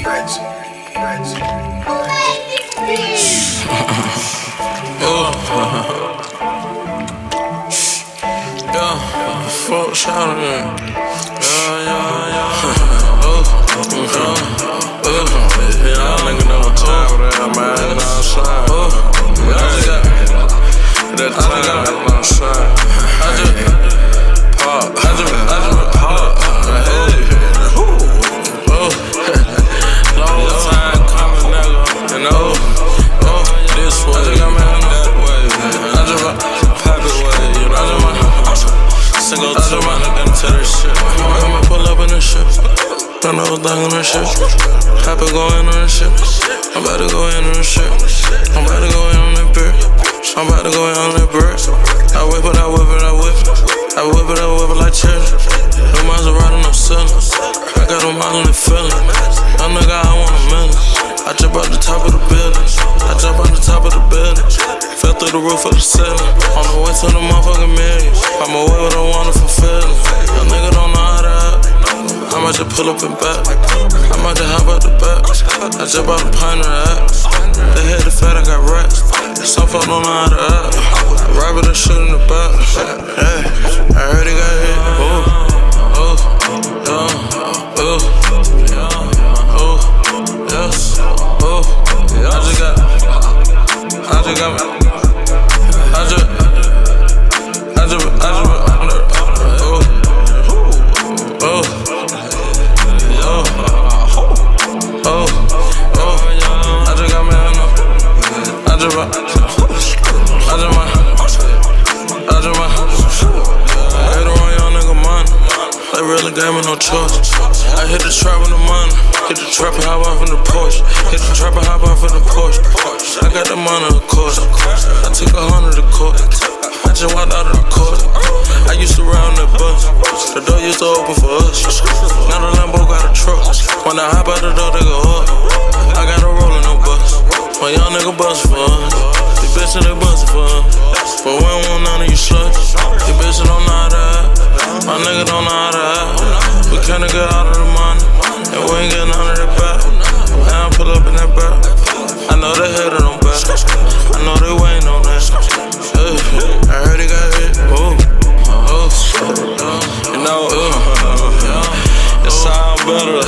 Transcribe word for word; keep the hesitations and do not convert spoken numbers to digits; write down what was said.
Yeah, fuck shout it. Yeah, yeah, yeah. Oh, oh, oh. Y'all niggas know what time it is, man. Outside. Oh, I just got that time outside. I just pop. I just, I just pop. Hey, oh, long time coming, nigga. And oh, oh, this way. I just got my hand that way. I just pop it way. You know, I just my single to my nigga into this shit. I'ma pull up in this shit. I know thing on this shit. Happy going on this shit. I'm about to go in on this shit. I'm about to go in on that bird. I'm about to go in on that bird. I whip it, I whip it, I whip it. I whip it, I whip it like cherry. No Maserati, no ceiling. I got them all in the feeling. Young nigga, I want a million. I jump out the top of the building. I jump out the top of the building. Fell through the roof of the ceiling. On the way to the motherfucking millions. I'm away with a wonderful feeling. Young nigga don't know how to act. I might just pull up and back. I might just hop out the back. I jump out the pine of the axe. They hit the fat, I got racks. Some folk don't know how to act. I rob it and shoot in the back. Hey, I heard he got hit. Ooh, ooh, yeah, ooh, ooh, yes, ooh. I just got, I just got, I just, I just, I just, ooh, ooh. Oh, oh, I just got me on up. I just, I just, I just, I just, I hit the wrong young nigga money. They really gave me no choice. I hit the trap with the money. Hit the trap and hop off in the Porsche. Hit the trap and hop off in the Porsche. I got the money, of course. I took a hundred to court. I just walked out of the court. I used to ride on that bus. The door used to open for us. Now the Lambo got a truck. When I hop out the door, they go up. I got a rollin' no bus. My young nigga bustin' for us. These bitches, they bustin' for us. But we don't want none of you sluts. These bitches don't know how to act. My nigga don't know how to act. We can't get out of the money. And we ain't get none of that back. Now I pull up in that back. I know they hated on back. I know they waiting on that. Hey, I heard he got hit. Ooh, oh, you know, ooh, it sound better.